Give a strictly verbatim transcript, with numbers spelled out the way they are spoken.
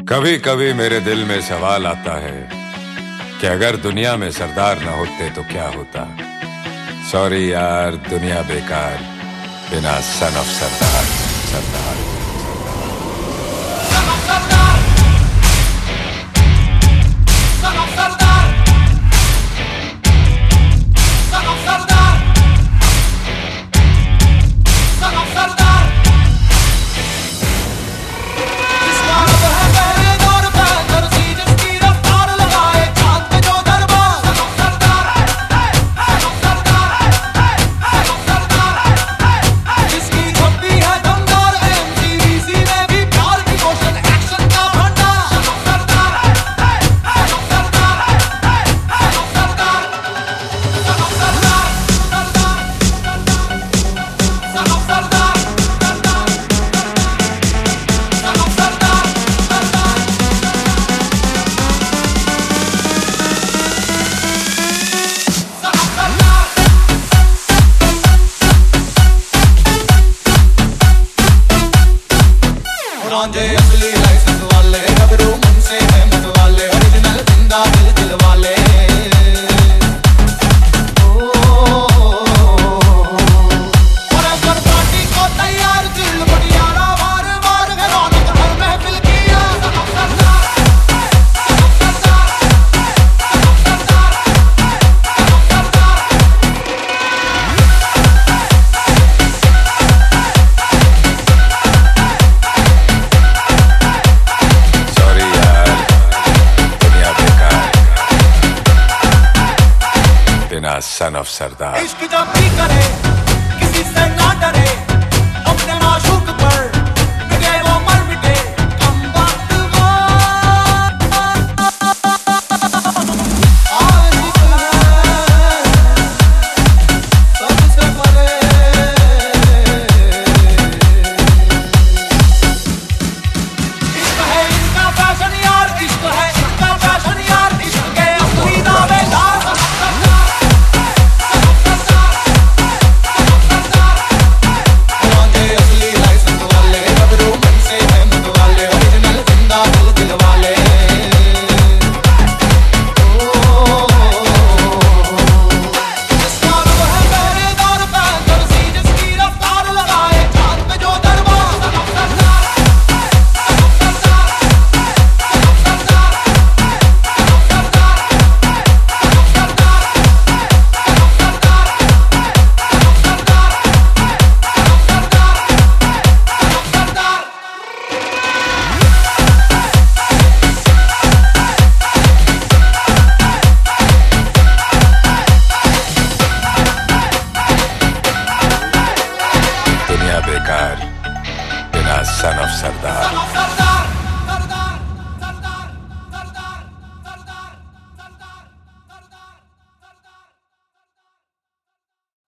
कभी कभी मेरे दिल में सवाल आता है कि अगर दुनिया में सरदार न होते तो क्या होता। सॉरी यार, दुनिया बेकार बिना सन ऑफ सरदार। सरदार असली लाइसेंस वाले गबरू मन से है मत वाले ओरिजिनल जिंदा दिल दिल वाले और अगर पार्टी को तैयार दिल बटियारा वार वार है रौनक हर महफिल किया सन ऑफ सरदार। इश्क जब भी करे किसी से ना डरे, अपने माशूक पर मिटे वो मर मिटे कम वक्त वो आशिक है सबसे परे। इश्क है इनका फैशन यार, इश्क है इनका फैशन यार, इश्क के असली दावेदार बेकार बिना सन ऑफ सरदार।